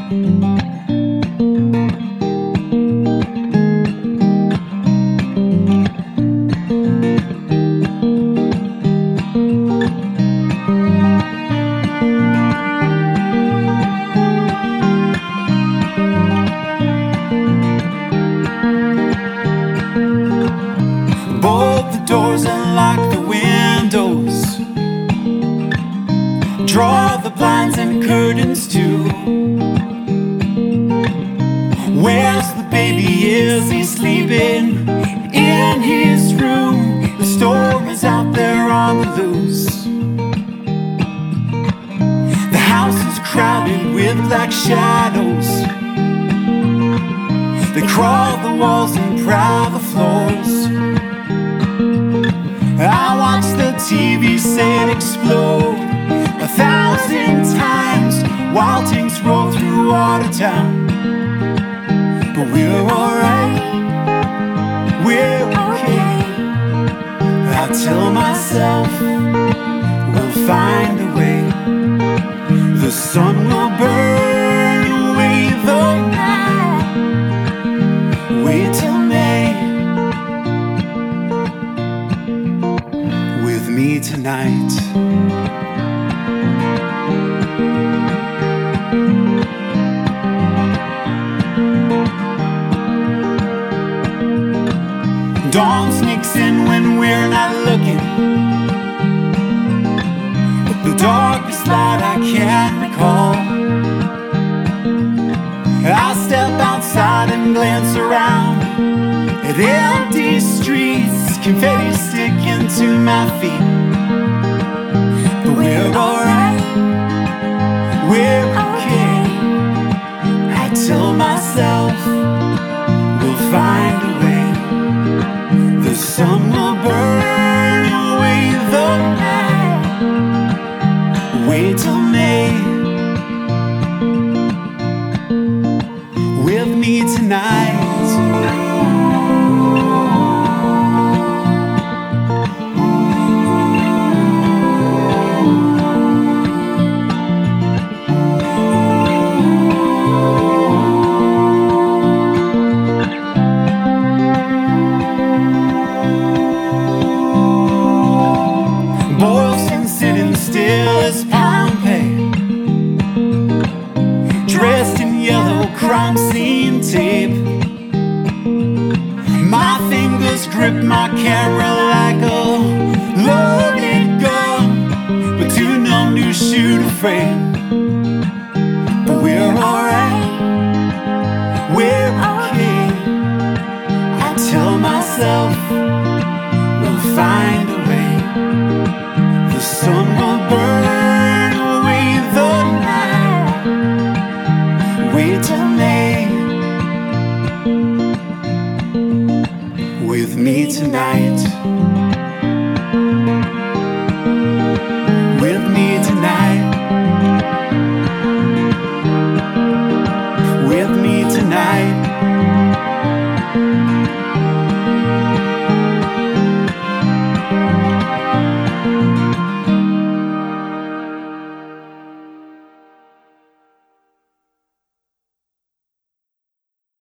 Bolt the doors and lock the windows. Draw the blinds and curtains too. Where's the baby? Is he sleeping in his room? The storm is out there on the loose. The house is crowded with black shadows. They crawl the walls and prowl the floors. I watch the TV set explode 1,000 times while tanks roll through Watertown. But we're alright, we're okay. I tell myself we'll find a way. The sun will burn away the night. Wait till May with me tonight. Dawn sneaks in when we're not looking. The darkest light I can't recall. I step outside and glance around at empty streets, confetti sticking to my feet. But we're alright, we're okay. I tell myself we'll find a way. The sun will burn away the night. Wait till May with me tonight. Boylston sitting still as Pompeii, dressed in yellow crime scene tape. My fingers grip my camera like a loaded gun, but too numb to shoot a frame. But we're alright, we're okay. I tell myself we'll find